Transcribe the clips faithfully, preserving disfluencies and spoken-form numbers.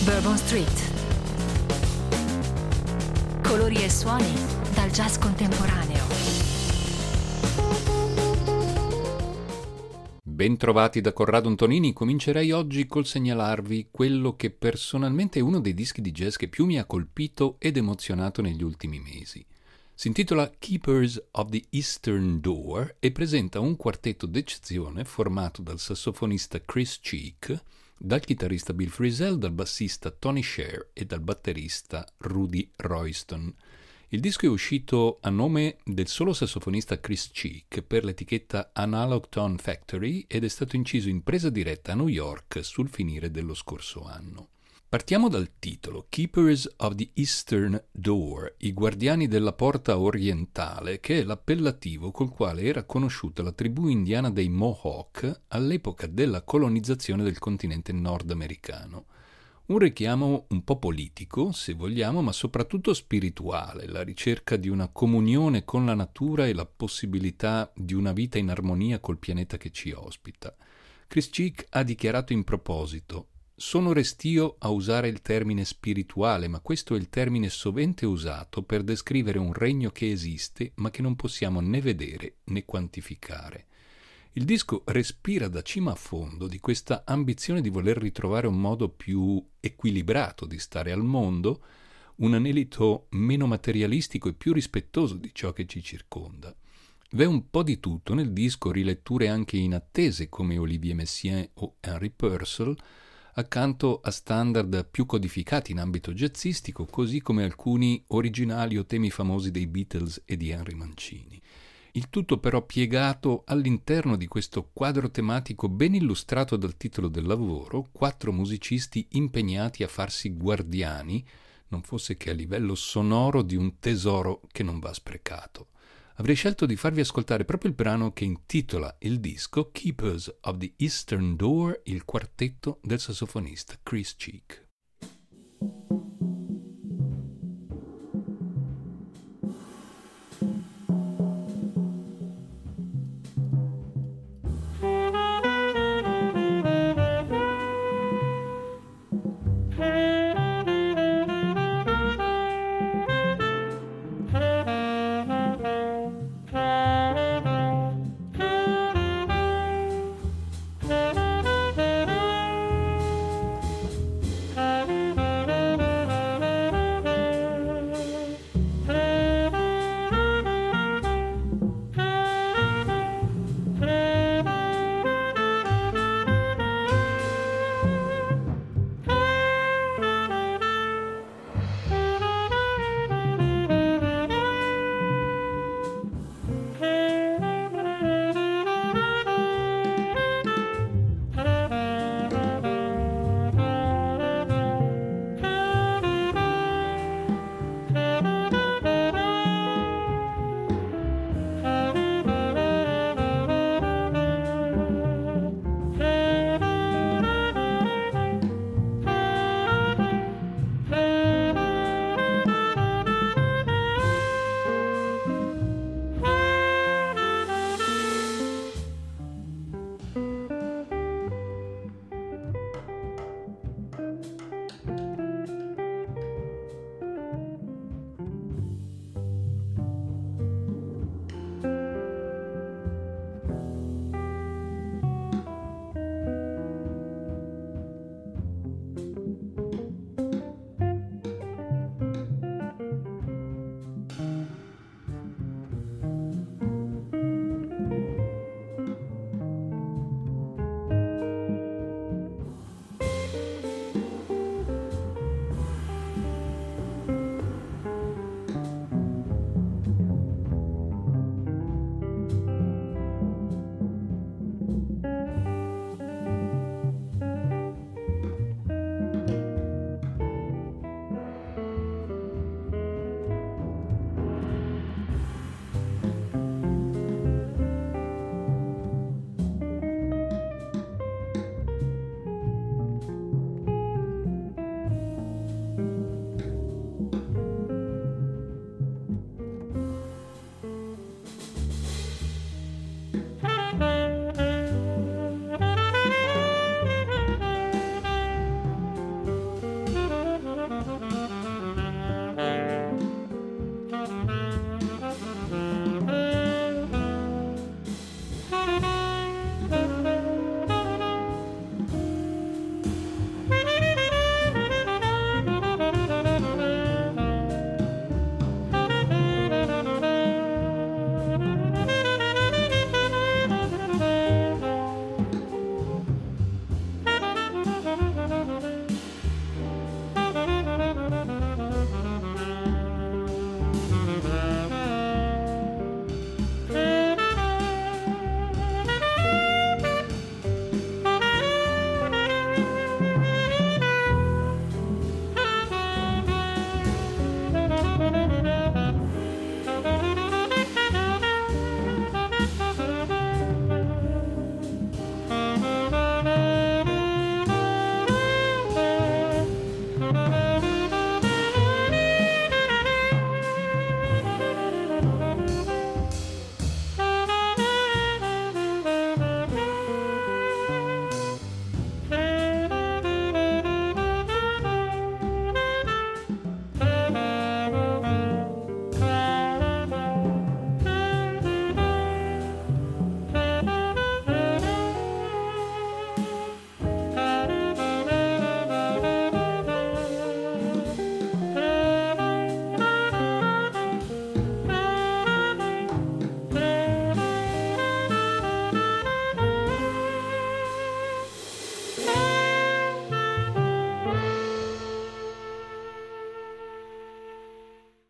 Bourbon Street. Colori e suoni dal jazz contemporaneo. Bentrovati da Corrado Antonini. Comincerei oggi col segnalarvi quello che personalmente è uno dei dischi di jazz che più mi ha colpito ed emozionato negli ultimi mesi. Si intitola Keepers of the Eastern Door e presenta un quartetto d'eccezione formato dal sassofonista Chris Cheek, dal chitarrista Bill Frisell, dal bassista Tony Sher e dal batterista Rudy Royston. Il disco è uscito a nome del solo sassofonista Chris Cheek per l'etichetta Analog Tone Factory ed è stato inciso in presa diretta a New York sul finire dello scorso anno. Partiamo dal titolo, Keepers of the Eastern Door, i guardiani della porta orientale, che è l'appellativo col quale era conosciuta la tribù indiana dei Mohawk all'epoca della colonizzazione del continente nordamericano. Un richiamo un po' politico, se vogliamo, ma soprattutto spirituale, la ricerca di una comunione con la natura e la possibilità di una vita in armonia col pianeta che ci ospita. Chris Cheek ha dichiarato in proposito: sono restio a usare il termine spirituale, ma questo è il termine sovente usato per descrivere un regno che esiste, ma che non possiamo né vedere né quantificare. Il disco respira da cima a fondo di questa ambizione di voler ritrovare un modo più equilibrato di stare al mondo, un anelito meno materialistico e più rispettoso di ciò che ci circonda. V'è un po' di tutto nel disco, riletture anche inattese come Olivier Messiaen o Henry Purcell, accanto a standard più codificati in ambito jazzistico, così come alcuni originali o temi famosi dei Beatles e di Henry Mancini. Il tutto però piegato all'interno di questo quadro tematico ben illustrato dal titolo del lavoro, quattro musicisti impegnati a farsi guardiani, non fosse che a livello sonoro, di un tesoro che non va sprecato. Avrei scelto di farvi ascoltare proprio il brano che intitola il disco, Keepers of the Eastern Door, il quartetto del sassofonista Chris Cheek. Thank you.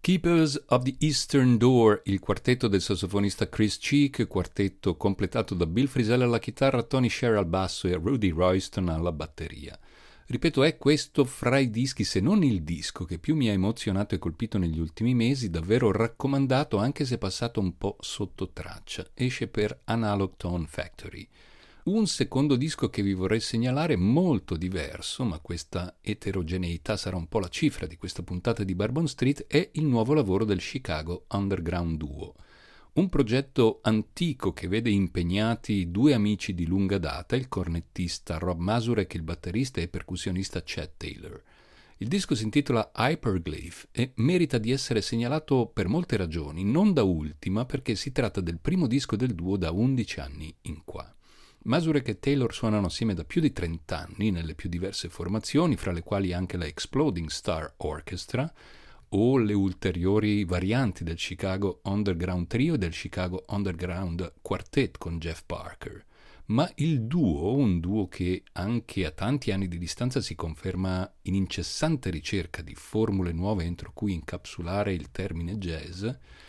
Keepers of the Eastern Door, il quartetto del sassofonista Chris Cheek, quartetto completato da Bill Frisell alla chitarra, Tony Sher al basso e Rudy Royston alla batteria. Ripeto, è questo fra i dischi, se non il disco, che più mi ha emozionato e colpito negli ultimi mesi, davvero raccomandato anche se passato un po' sotto traccia. Esce per Analog Tone Factory. Un secondo disco che vi vorrei segnalare, molto diverso, ma questa eterogeneità sarà un po' la cifra di questa puntata di Bourbon Street, è il nuovo lavoro del Chicago Underground Duo. Un progetto antico che vede impegnati due amici di lunga data, il cornettista Rob Mazurek e il batterista e percussionista Chad Taylor. Il disco si intitola Hyperglyph e merita di essere segnalato per molte ragioni, non da ultima perché si tratta del primo disco del duo da undici anni in qua. Mazurek e Taylor suonano assieme da più di trenta anni nelle più diverse formazioni, fra le quali anche la Exploding Star Orchestra o le ulteriori varianti del Chicago Underground Trio e del Chicago Underground Quartet con Jeff Parker. Ma il duo, un duo che anche a tanti anni di distanza si conferma in incessante ricerca di formule nuove entro cui incapsulare il termine jazz,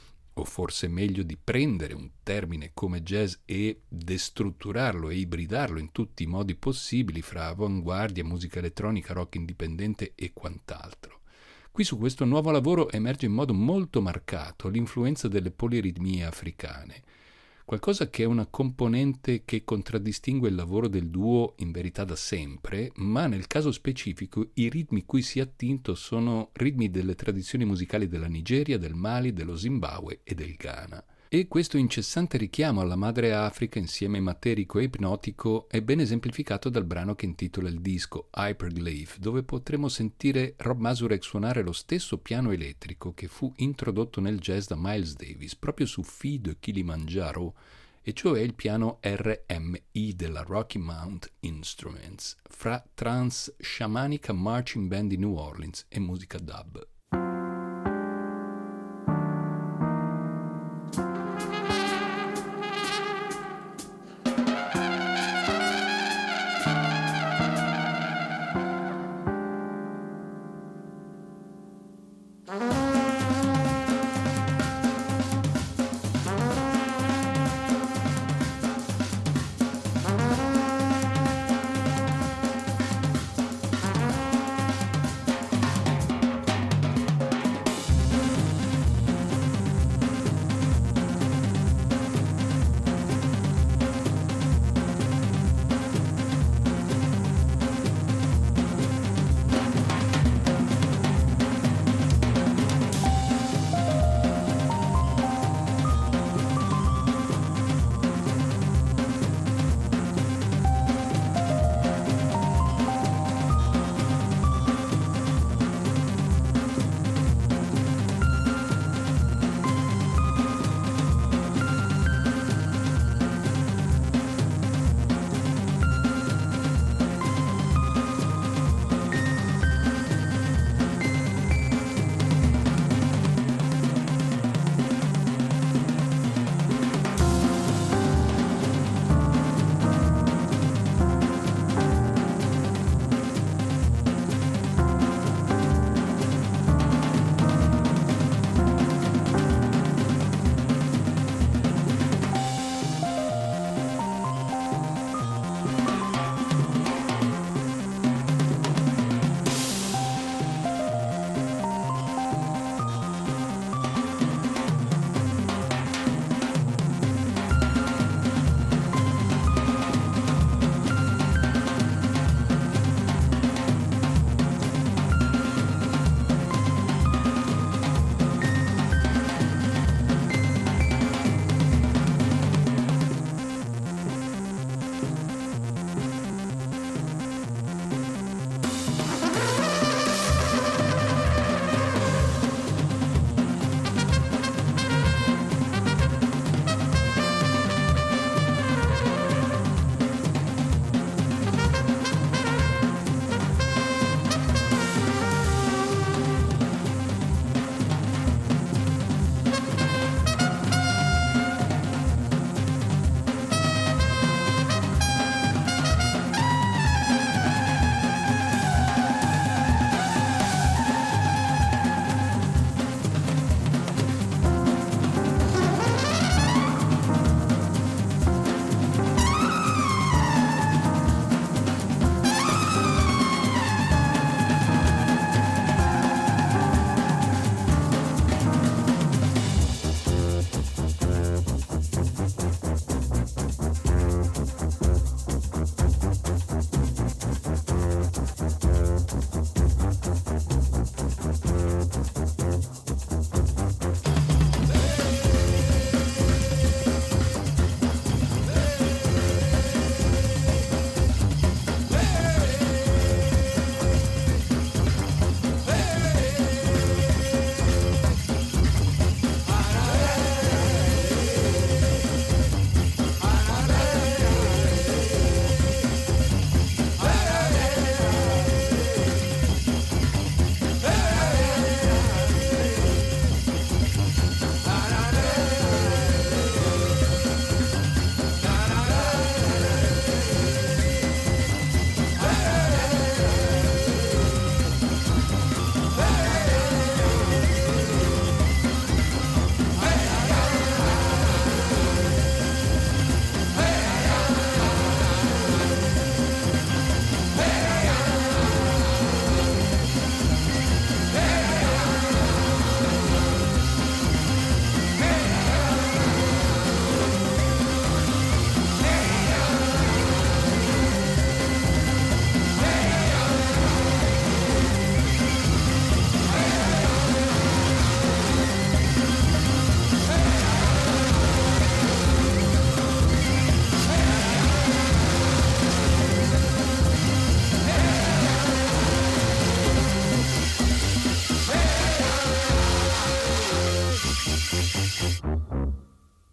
o forse meglio di prendere un termine come jazz e destrutturarlo e ibridarlo in tutti i modi possibili fra avanguardia, musica elettronica, rock indipendente e quant'altro. Qui su questo nuovo lavoro emerge in modo molto marcato l'influenza delle poliritmie africane, qualcosa che è una componente che contraddistingue il lavoro del duo in verità da sempre, ma nel caso specifico i ritmi cui si è attinto sono ritmi delle tradizioni musicali della Nigeria, del Mali, dello Zimbabwe e del Ghana. E questo incessante richiamo alla madre Africa insieme materico e ipnotico è ben esemplificato dal brano che intitola il disco Hyperglyph, dove potremo sentire Rob Mazurek suonare lo stesso piano elettrico che fu introdotto nel jazz da Miles Davis proprio su Fille de Kilimanjaro, e cioè il piano R M I della Rocky Mount Instruments, fra trance sciamanica, marching band di New Orleans e musica dub.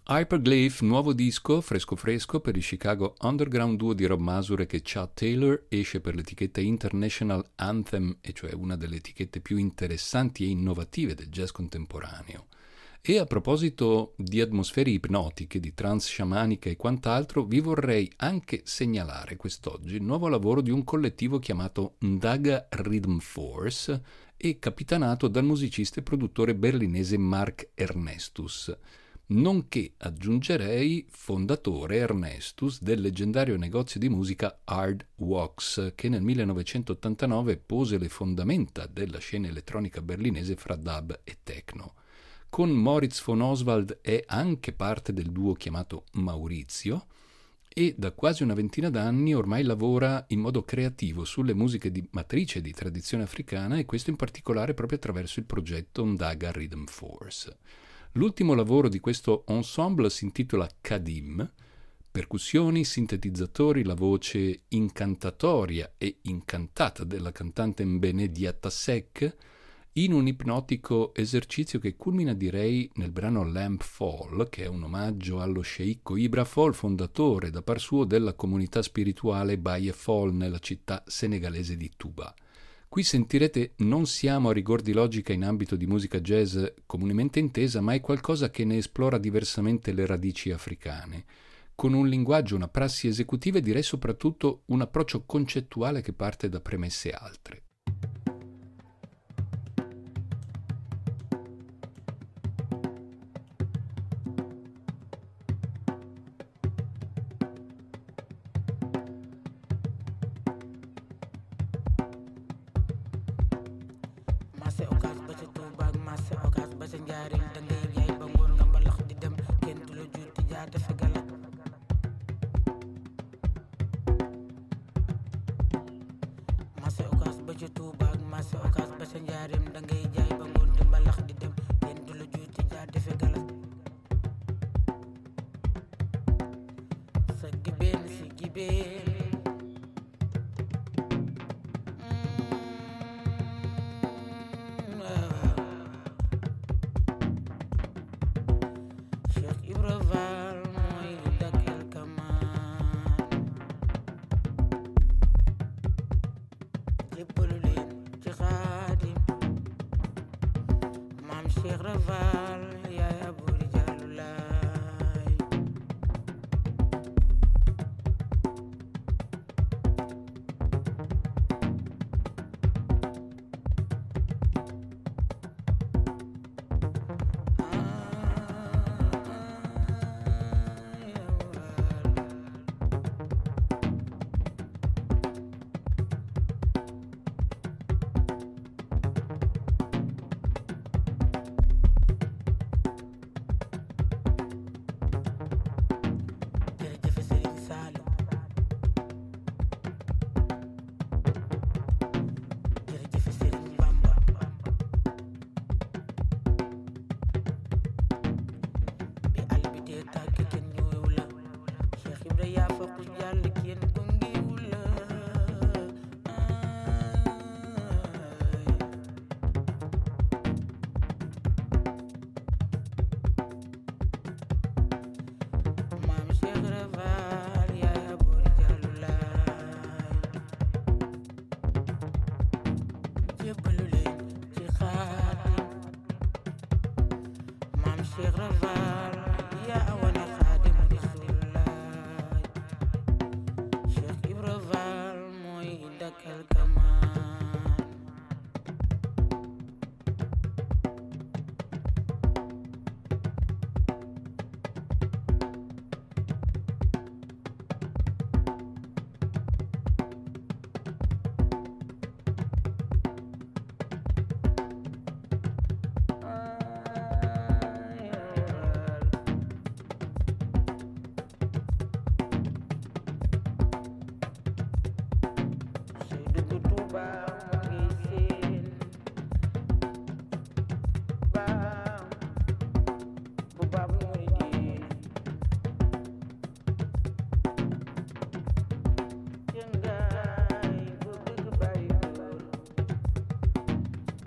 Hyperglyph, nuovo disco, fresco fresco, per il Chicago underground duo di Rob Masur e Chad Taylor, esce per l'etichetta International Anthem, e cioè una delle etichette più interessanti e innovative del jazz contemporaneo. E a proposito di atmosfere ipnotiche, di trance sciamanica e quant'altro, vi vorrei anche segnalare quest'oggi il nuovo lavoro di un collettivo chiamato Ndaga Rhythm Force e capitanato dal musicista e produttore berlinese Mark Ernestus, nonché, aggiungerei, fondatore Ernestus del leggendario negozio di musica Hard Wax, che nel millenovecentottantanove pose le fondamenta della scena elettronica berlinese fra dub e techno. Con Moritz von Oswald è anche parte del duo chiamato Maurizio e da quasi una ventina d'anni ormai lavora in modo creativo sulle musiche di matrice di tradizione africana, e questo in particolare proprio attraverso il progetto Ndaga Rhythm Force. L'ultimo lavoro di questo ensemble si intitola Kadim, percussioni, sintetizzatori, la voce incantatoria e incantata della cantante Mbene Diatasek, in un ipnotico esercizio che culmina, direi, nel brano Lamp Fall, che è un omaggio allo sceicco Ibra Fall, fondatore da par suo della comunità spirituale Baye Fall nella città senegalese di Touba. Qui sentirete non siamo a rigor di logica in ambito di musica jazz comunemente intesa, ma è qualcosa che ne esplora diversamente le radici africane, con un linguaggio, una prassi esecutiva e direi soprattutto un approccio concettuale che parte da premesse altre.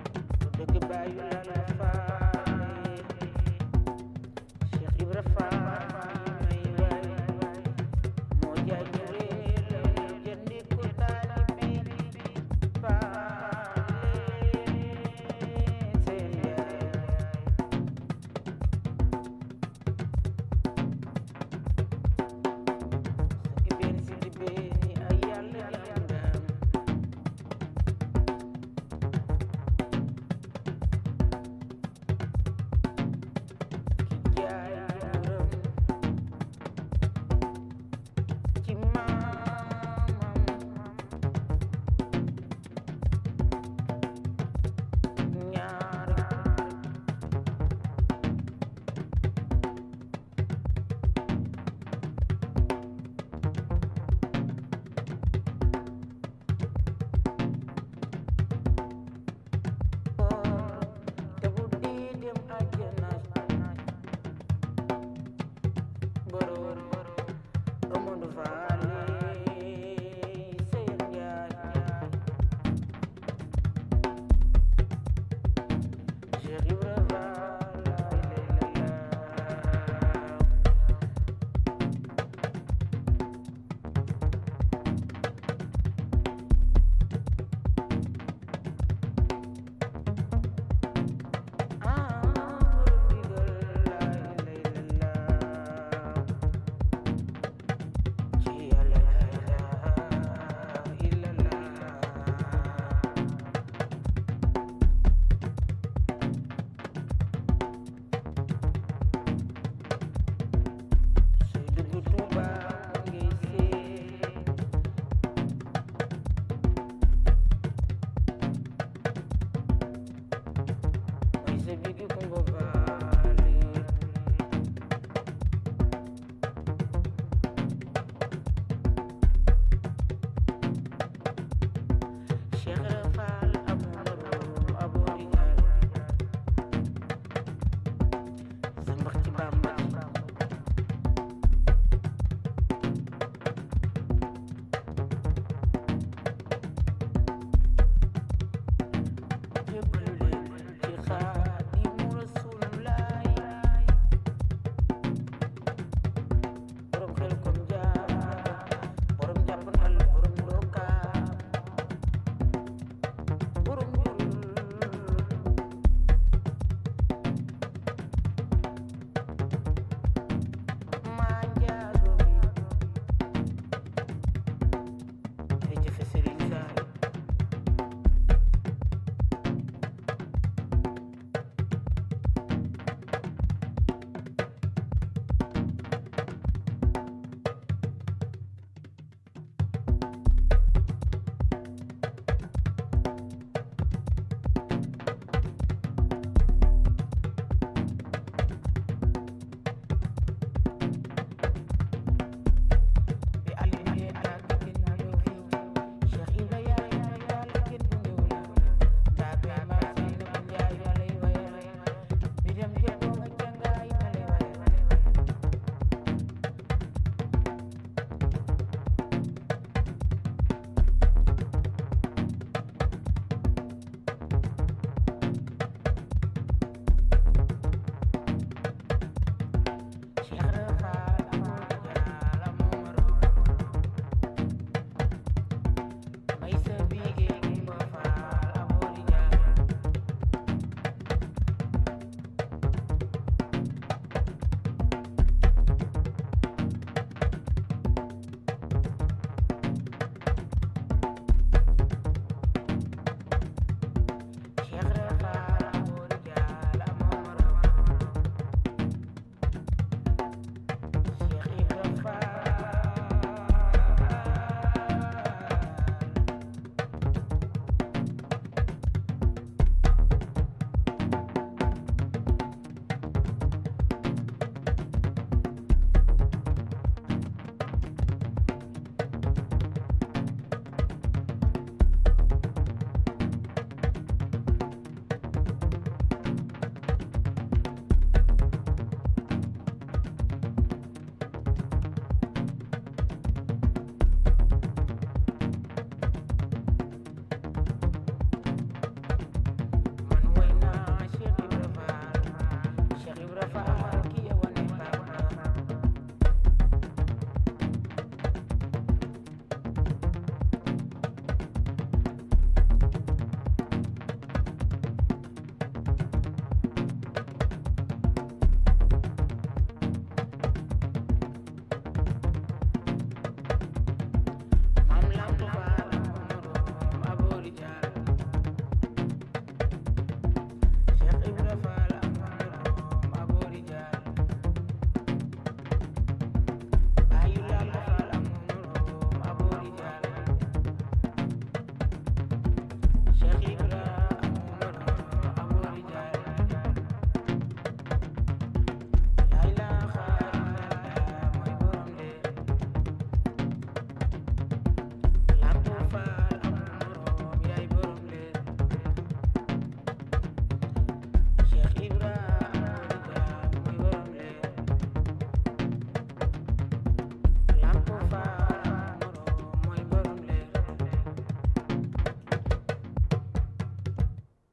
Cheikh Ibra Fall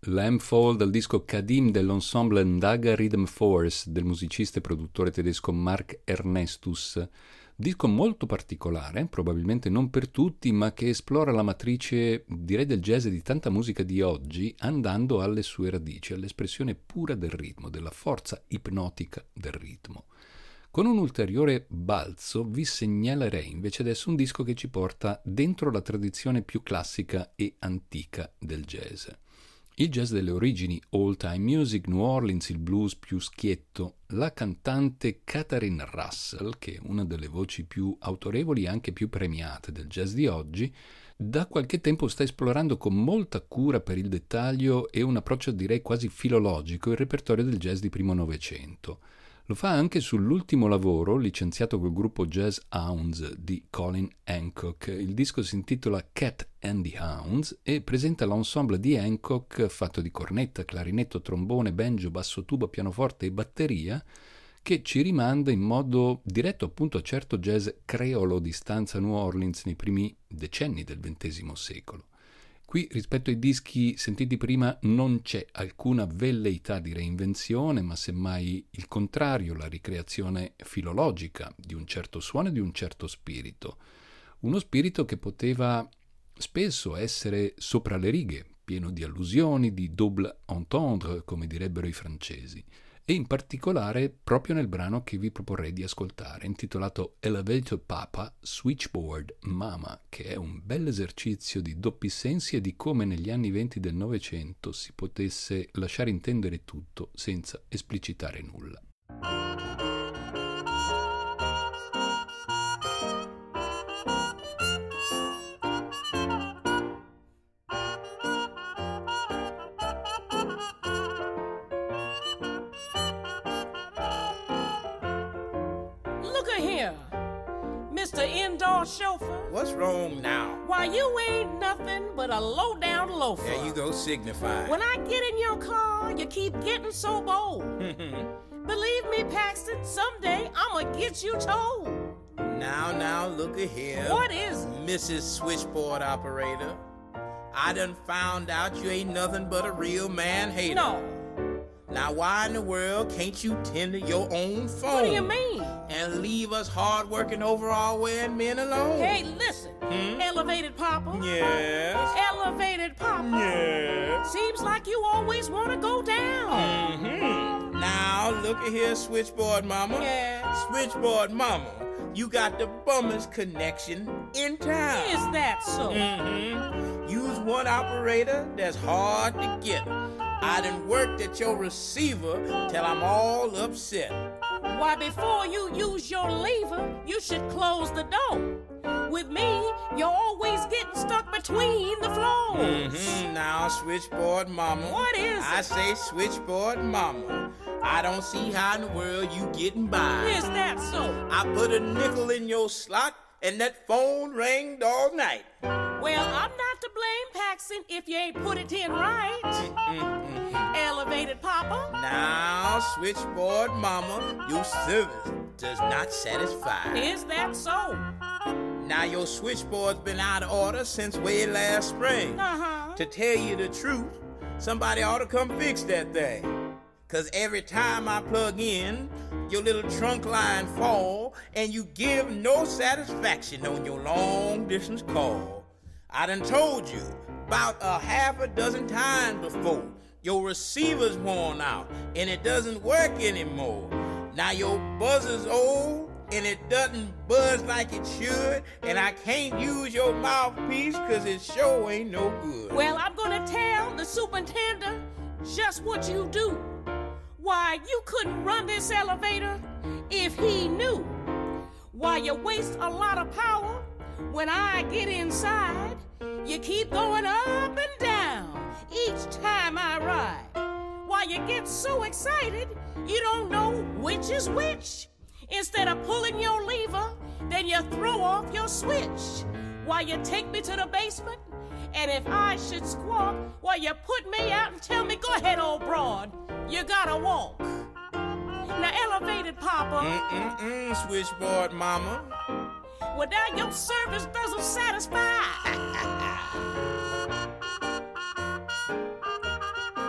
Landfall dal disco Kadim dell'ensemble Ndaga Rhythm Force del musicista e produttore tedesco Mark Ernestus. Disco molto particolare, probabilmente non per tutti, ma che esplora la matrice, direi, del jazz e di tanta musica di oggi, andando alle sue radici, all'espressione pura del ritmo, della forza ipnotica del ritmo. Con un ulteriore balzo vi segnalerei invece adesso un disco che ci porta dentro la tradizione più classica e antica del jazz. Il jazz delle origini, old time music, New Orleans, il blues più schietto, la cantante Katharine Russell, che è una delle voci più autorevoli e anche più premiate del jazz di oggi, da qualche tempo sta esplorando con molta cura per il dettaglio e un approccio direi quasi filologico il repertorio del jazz di primo Novecento. Lo fa anche sull'ultimo lavoro, licenziato col gruppo Jazz Hounds di Colin Hancock. Il disco si intitola Cat and the Hounds e presenta l'ensemble di Hancock fatto di cornetta, clarinetto, trombone, banjo, basso tuba, pianoforte e batteria, che ci rimanda in modo diretto appunto a certo jazz creolo di stanza New Orleans nei primi decenni del ventesimo secolo. Qui, rispetto ai dischi sentiti prima, non c'è alcuna velleità di reinvenzione, ma semmai il contrario, la ricreazione filologica di un certo suono e di un certo spirito. Uno spirito che poteva spesso essere sopra le righe, pieno di allusioni, di double entendre, come direbbero i francesi, e in particolare proprio nel brano che vi proporrei di ascoltare, intitolato Elevator Papa, Switchboard Mama, che è un bel esercizio di doppi sensi e di come negli anni venti del Novecento si potesse lasciare intendere tutto senza esplicitare nulla. Mister Indoor Chauffeur. What's wrong now? Why, you ain't nothing but a low-down loafer. There you go, signify. When I get in your car, you keep getting so bold. Believe me, Paxton, someday I'ma get you told. Now, now, look at here. What is it? Missus Switchboard Operator, I done found out you ain't nothing but a real man-hater. No. Now, why in the world can't you tend to your own phone? What do you mean? And leave us hard-working, overall-wearing men alone? Hey, listen. Hmm? Elevated Papa. Yes? Elevated Papa. Yes? Seems like you always want to go down. Mm-hmm. Now, look at here, Switchboard Mama. Yes? Switchboard Mama, you got the bummest connection in town. Is that so? Mm-hmm. Use one operator that's hard to get. I done worked at your receiver till I'm all upset. Why, before you use your lever, you should close the door. With me, you're always getting stuck between the floors. Mm-hmm. Now, Switchboard Mama. What is I it? say Switchboard Mama. I don't see how in the world you getting by. Is that so? I put a nickel in your slot and that phone rang all night. Well, I'm not to blame, Paxton, if you ain't put it in right. Mm-mm-mm. Elevated Papa. Now, Switchboard Mama, your service does not satisfy. Is that so? Now, your switchboard's been out of order since way last spring. Uh-huh. To tell you the truth, somebody ought to come fix that thing. Cause every time I plug in, your little trunk line fall, and you give no satisfaction on your long distance call. I done told you about a half a dozen times before. Your receiver's worn out, and it doesn't work anymore. Now your buzzer's old, and it doesn't buzz like it should, and I can't use your mouthpiece cause it sure ain't no good. Well, I'm gonna tell the superintendent just what you do. Why, you couldn't run this elevator if he knew. Why, you waste a lot of power when I get inside. You keep going up and down each time I ride. Why, you get so excited you don't know which is which. Instead of pulling your lever, then you throw off your switch. Why, you take me to the basement, and if I should squawk, why, you put me out and tell me, go ahead, old broad, you gotta walk. Now, elevated Papa. Mm-mm-mm, Switchboard Mama. Well, now your service doesn't satisfy.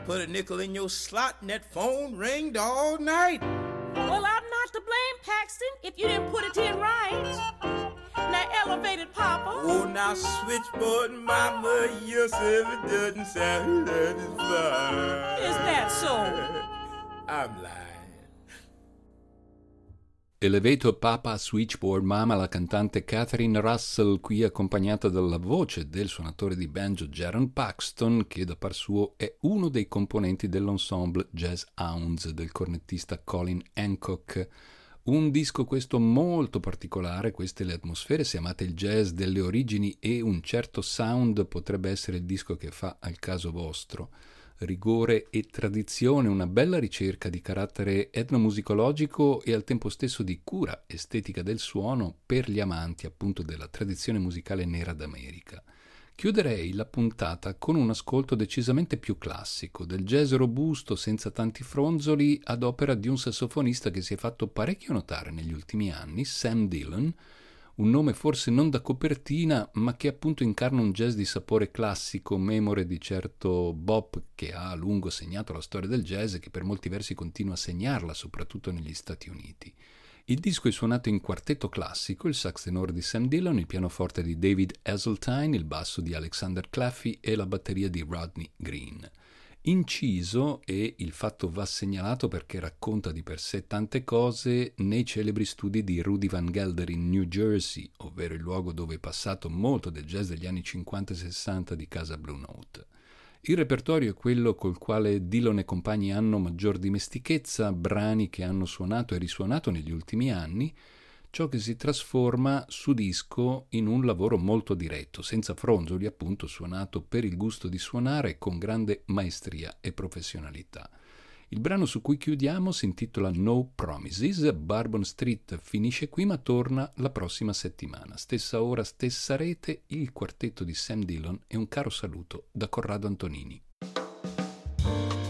put a nickel in your slot and that phone ringed all night. Well, I'm not to blame, Paxton, if you didn't put it in right. Now, elevated Papa. Oh, now, switchboard mama, your service doesn't sound satisfied. Is that so? I'm lying. Elevator Papa, Switchboard Mama, la cantante Catherine Russell, qui accompagnata dalla voce del suonatore di banjo Jaron Paxton, che da par suo è uno dei componenti dell'ensemble Jazz Hounds del cornettista Colin Hancock. Un disco questo molto particolare, queste le atmosfere, se amate il jazz delle origini e un certo sound, potrebbe essere il disco che fa al caso vostro. Rigore e tradizione, una bella ricerca di carattere etnomusicologico e al tempo stesso di cura estetica del suono per gli amanti appunto della tradizione musicale nera d'America. Chiuderei la puntata con un ascolto decisamente più classico, del jazz robusto senza tanti fronzoli ad opera di un sassofonista che si è fatto parecchio notare negli ultimi anni, Sam Dillon, un nome forse non da copertina, ma che appunto incarna un jazz di sapore classico, memore di certo bop che ha a lungo segnato la storia del jazz e che per molti versi continua a segnarla, soprattutto negli Stati Uniti. Il disco è suonato in quartetto classico, il sax tenore di Sam Dillon, il pianoforte di David Hasseltine, il basso di Alexander Claffey e la batteria di Rodney Green. Inciso, e il fatto va segnalato perché racconta di per sé tante cose, nei celebri studi di Rudy Van Gelder in New Jersey, ovvero il luogo dove è passato molto del jazz degli anni cinquanta e sessanta di casa Blue Note. Il repertorio è quello col quale Dillon e compagni hanno maggior dimestichezza, brani che hanno suonato e risuonato negli ultimi anni, ciò che si trasforma su disco in un lavoro molto diretto, senza fronzoli appunto, suonato per il gusto di suonare con grande maestria e professionalità. Il brano su cui chiudiamo si intitola No Promises. Bourbon Street finisce qui ma torna la prossima settimana. Stessa ora, stessa rete, il quartetto di Sam Dillon e un caro saluto da Corrado Antonini.